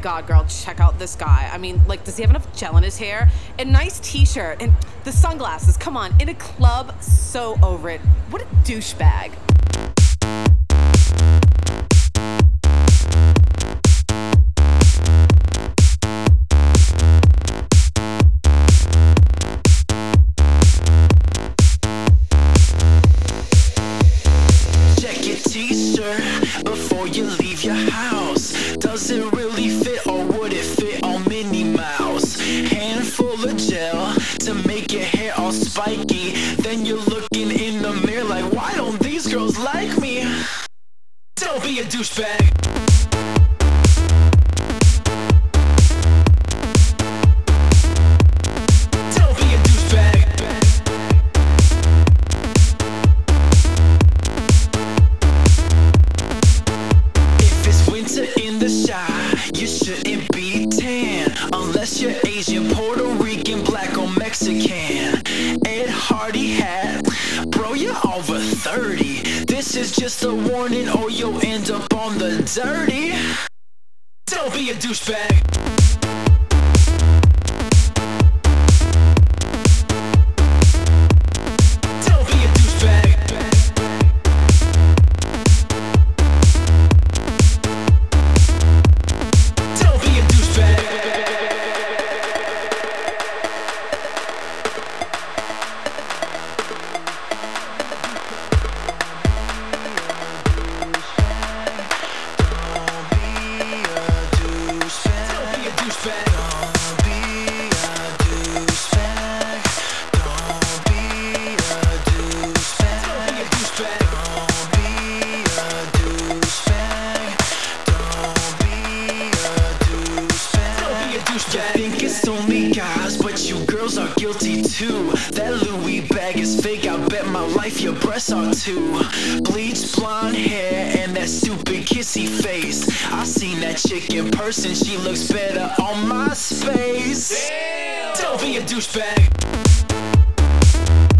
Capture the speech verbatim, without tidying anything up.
God, girl, check out this guy. I mean, like, does he have enough gel in his hair? A nice t-shirt and the sunglasses. Come on, in a club, so over it. What a douchebag. T-shirt before you leave your house. Does it really fit or would it fit on Minnie Mouse? Handful of gel to make your hair all spiky. Then you're looking in the mirror like, why don't these girls like me? Don't be a douchebag. In the shy, you shouldn't be tan unless you're Asian, Puerto Rican, black or Mexican. Ed Hardy hat, bro, you're over thirty. This is just a warning or you'll end up on the dirty. Don't be a douchebag. You think it's only guys, but you girls are guilty too. That Louis bag is fake, I bet my life your breasts are too. Bleached blonde hair and that stupid kissy face. I seen that chick in person, she looks better on MySpace. Damn. Don't be a douchebag.